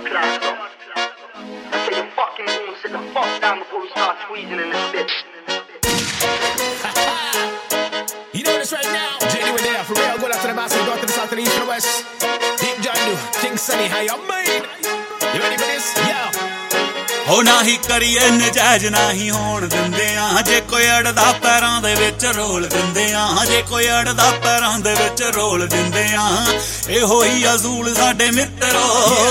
class, though. I say you fucking goon, sit the fuck down before we start squeezing in this bitch. You know this right now. JD, we're there for real. Go out to the basket, go to the south, to the east, to the west. Deep John do. King Sunny, how you made? You ready for this? Yeah. ਹੋ ਨਾਹੀ ਕਰੀਏ ਨਜਾਇਜ਼ ਨਾਹੀ ਹੋਣ ਦਿੰਦੇ ਆ ਜੇ ਕੋਈ ਅੜਦਾ ਪੈਰਾਂ ਦੇ ਵਿੱਚ ਰੋਲ ਦਿੰਦੇ ਆ ਜੇ ਕੋਈ ਅੜਦਾ ਪੈਰਾਂ ਦੇ ਵਿੱਚ ਰੋਲ ਦਿੰਦੇ ਆ ਇਹੋ ਹੀ ਅਸੂਲ ਸਾਡੇ ਮਿੱਤਰੋ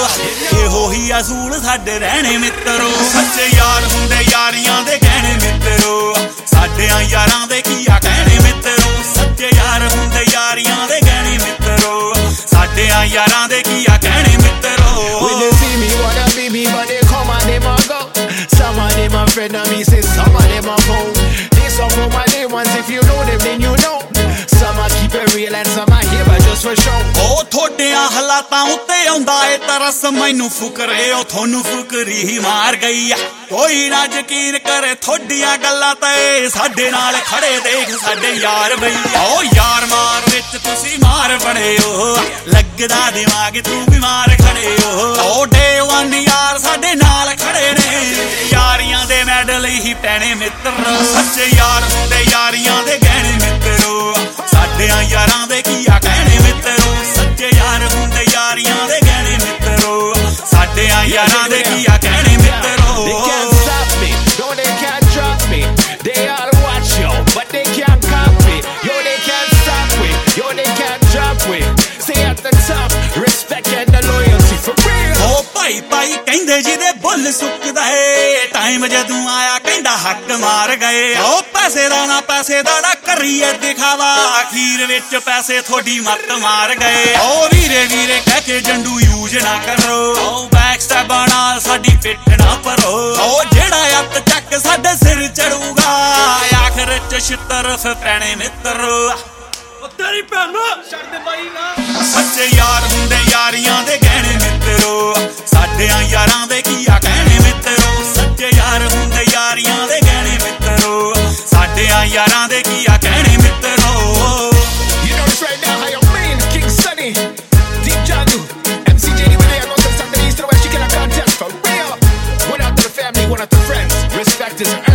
ਇਹੋ ਹੀ ਅਸੂਲ ਸਾਡੇ ਰਹਿਣੇ ਮਿੱਤਰੋ ਸੱਚੇ ਯਾਰ ਹੁੰਦੇ ਯਾਰੀਆਂ ਦੇ ਕਹਿਣੇ ਮਿੱਤਰੋ ਸਾਡਿਆਂ ਯਾਰਾਂ ਦੇ ਕੀ ਆ ਕਹਿਣੇ ਮਿੱਤਰੋ ਸੱਚੇ ਯਾਰ ਹੁੰਦੇ ਯਾਰੀਆਂ ਦੇ ਕਹਿਣੇ ਮਿੱਤਰੋ ਸਾਡਿਆਂ ਯਾਰਾਂ ਦੇ ਕੀ ਆ ਕਹਿਣੇ ਮਿੱਤਰੋ When they see me, wanna be me, but they come and they ma go. Some of them a friend of me, say some of them a foe. They some of my day ones, if you know them, then you know. Some a keep it real and some a here, but just for show. ਉਹ ਥੋੜਿਆਂ ਹਾਲਾਤਾਂ ਉੱਤੇ ਆਉਂਦਾ ਏ ਤਰਸ ਮੈਨੂੰ ਫੁਕਰੇ ਉਹ ਤੁਹਾਨੂੰ ਫੁਕਰੀ ਹੀ ਮਾਰ ਗਈ ਆ ਕੋਈ ਨਾ ਯਕੀਨ ਕਰੇ ਥੋੜੀਆਂ ਗੱਲਾਂ ਤੇ ਸਾਡੇ ਨਾਲ ਖੜੇ ਦੇਖ ਸਾਡੇ ਯਾਰ ਬਈ ਉਹ ਯਾਰ ਮਾਰ ਵਿੱਚ ਤੁਸੀਂ ਮਾਰ ਬਣੇ ਹੋ ਲੱਗਦਾ ਦਿਮਾਗ ਤੂੰ ਬਿਮਾਰ ਖੜੇ ਹੋ ਉਹ ਡੇ ਵਨ ਯਾਰ ਸਾਡੇ ਨਾਲ ਖੜੇ ਨੇ ਯਾਰੀਆਂ ਦੇ ਮੈਡਲ ਹੀ ਪੈਣੇ ਮਿੱਤਰ ਸੱਚੇ ਯਾਰ ਹੁੰਦੇ ਯਾਰੀਆਂ ਦੇ ਗਹਿਣੇ ਮਿੱਤਰੋ ਸਾਡਿਆਂ ਯਾਰਾਂ ਦੇ ਕੀ ਆ ਕਹਿਣੇ ਮਿੱਤਰੋ ਸੱਚੇ ਯਾਰ ਹੁੰਦੇ ਯਾਰੀਆਂ ਦੇ ਗਹਿਣੇ ਮਿੱਤਰੋ ਸਾਡਿਆਂ ਯਾਰਾਂ ਦੇ ਕੀ ਆ ਕਹਿਣੇ ਮਿੱਤਰੋ They can't stop me, no they can't drop me. They all watch yo, but they can't copy. Yo they can't stop me, yo they can't drop me. Stay at the top, respect and the loyalty for real. ਓ ਭਾਈ ਭਾਈ ਕਹਿੰਦੇ ਜਿਹਦੇ ਬੁੱਲ ਸੁੱਕਦਾ ਏ time ਜਦੋਂ ਆਇਆ ਕਹਿੰਦਾ ਹੱਕ ਮਾਰ ਗਏ ਓ ਪੈਸੇ ਦਾ ਨਾ ਕਰੀਏ ਦਿਖਾਵਾ ਅਖੀਰ ਵਿੱਚ ਪੈਸੇ ਥੋੜੀ ਮੱਤ ਮਾਰ ਗਏ ਓ ਵੀਰੇ ਵੀਰੇ ਕਹਿ ਕੇ ਜੰਡੂ ਯੂਜ ਨਾ ਕਰੋ ਓ ਬੈਕ ਸਟੈਪ ਨਾਲ ਸਾਡੀ ਫਿੱਟ ਨਾ ਪਰੋ ਓ ਜਿਹੜਾ ਅੱਤ ਚੱਕ ਸਾਡੇ ਸਿਰ ਚੜੂਗਾ ਆਖਰ ਚ ਛਿੱਤਰ ਪੈਣੇ ਮਿੱਤਰੋ ਤੇਰੀ ਭੈਣ ਛੱਡ ਦੇ ਬਾਈ ਨਾ ਸੱਚੇ ਯਾਰ ਹੁੰਦੇ ਯਾਰੀਆਂ ਦੇ ਗਹਿਣੇ ਮਿੱਤਰੋ ਸਾਡਿਆਂ ਯਾਰਾਂ ਦੇ ਕੀ ਆ ਕਹਿਣੇ ਮਿੱਤਰੋ ਸੱਚੇ ਯਾਰ ਹੁੰਦੇ ਯਾਰੀਆਂ ਦੇ ਗਹਿਣੇ ਮਿੱਤਰੋ ਸਾਡਿਆਂ ਯਾਰਾਂ ਦੇ ਕੀ ਆ ਕਹਿਣੇ ਮਿੱਤਰੋ You know this right now, how you mean? King Sunny, Deep John do. MC JD, we're there. Go to the south, to the east, to the west. You cannot contest for real. One out to the family, one out to friends. Respect is